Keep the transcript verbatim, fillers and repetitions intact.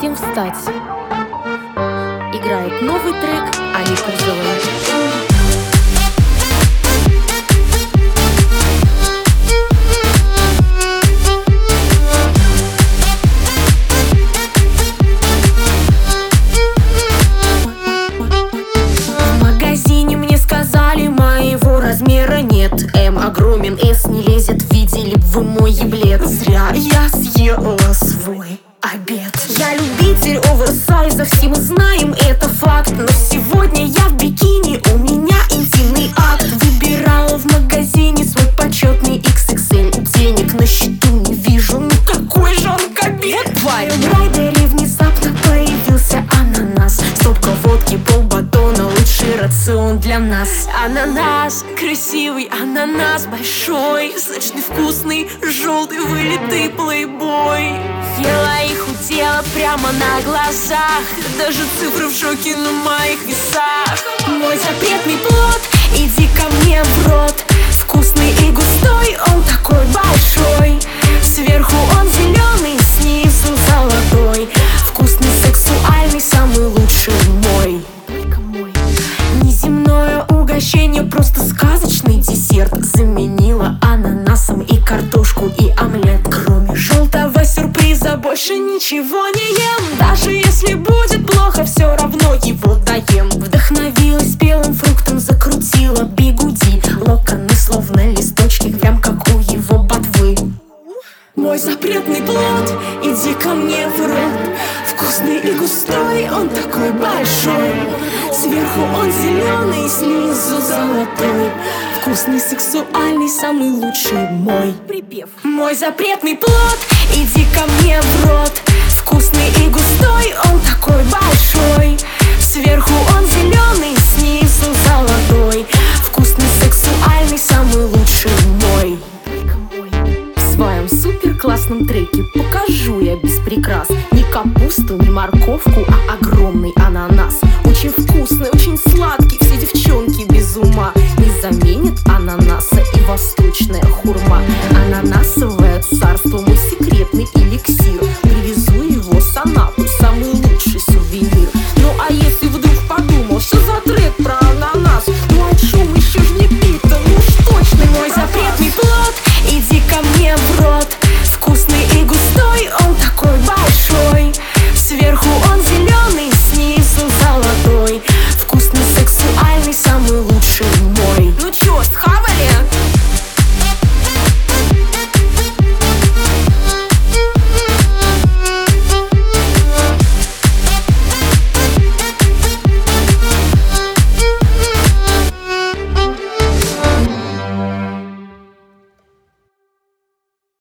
Всем встать. Играет новый трек Ани Пузовой. Размера нет, М огромен, С не лезет. Видели бы вы мой еблет? Зря я съела свой обед. Я любитель оверсайза, все мы знаем, это факт. Но сегодня я в бикини, у меня интимный акт. Выбирала в магазине свой почетный икс икс эль. Денег на счету не вижу, ну какой же он кобед. В моем райдере внезапно появился ананас. Стопка водки, полбатона, лучший рацион для нас. Ананас, красивый ананас, большой, сочный, вкусный, желтый, вылитый плейбой. Ела и худела прямо на глазах, даже цифры в шоке на моих весах. Мой запретный плод, иди ко мне в рот. Вкусный и густой, он такой большой. Сверху он зеленый, снизу золотой. Вкусный, сексуальный, самый лучший мой. Неземное угощение, просто сказочный десерт. Заменила ананасом и картошку, и омлет. Кроме желтого сюрприза больше ничего не ем. Даже если будет плохо, все равно его доем. Вдохновилась белым фруктом, закрутила бигуди. Локоны словно листочки, прям как у его ботвы. Мой запретный плод, иди ко мне в рот. Вкусный и густой, он такой большой. Сверху он зеленый, снизу золотой. Вкусный, сексуальный, самый лучший мой. Припев. Мой запретный плод, иди ко мне в рот. Вкусный и густой, он такой большой. Сверху он зеленый, снизу золотой. Вкусный, сексуальный, самый лучший мой. В своем супер классном треке покажу я без прикрас ни капусту, ни морковку, а